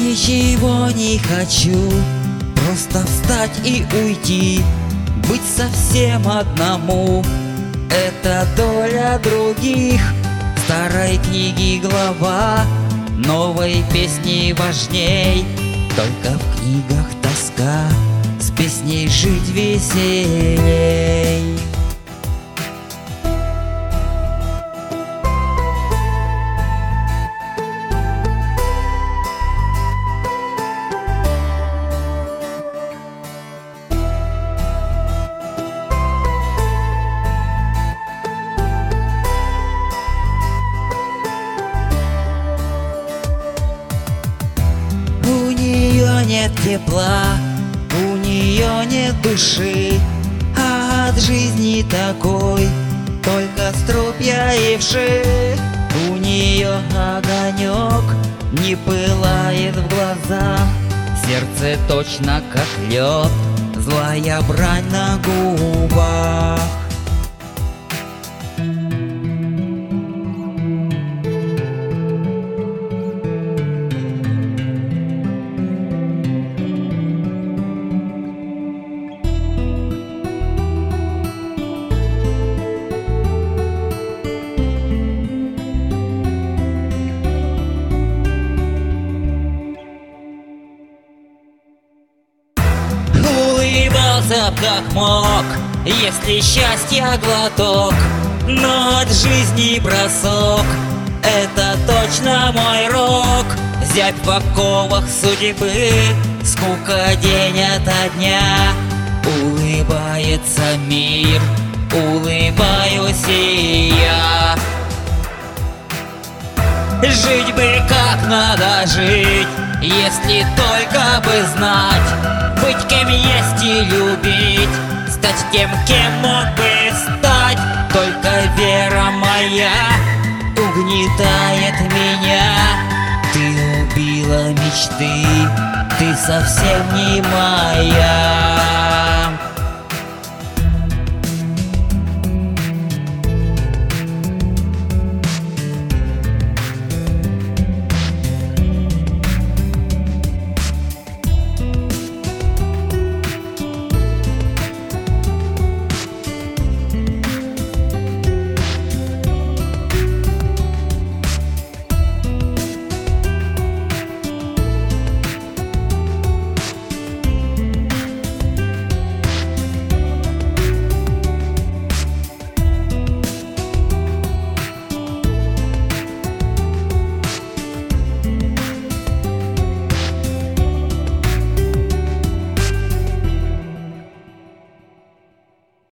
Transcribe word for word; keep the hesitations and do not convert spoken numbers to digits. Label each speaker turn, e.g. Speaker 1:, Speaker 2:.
Speaker 1: Ничего не хочу, просто встать и уйти, быть совсем одному — это доля других. Старой книги глава, новой песни важней. Только в книгах тоска, с песней жить веселей. У нее нет тепла, у нее нет души, а от жизни такой только струпья и вши. У нее огонек не пылает в глазах, сердце точно как лед, злая брань на губах. Улыбался б как мог, если счастье глоток, но от жизни бросок — это точно мой рок. Зябь в оковах судьбы, скука день ото дня. Улыбается мир, улыбаюсь и я. Жить бы как надо жить, если только бы знать, быть кем есть и любить, стать тем, кем мог бы стать. Только вера моя угнетает меня. Ты убила мечты, ты совсем не моя.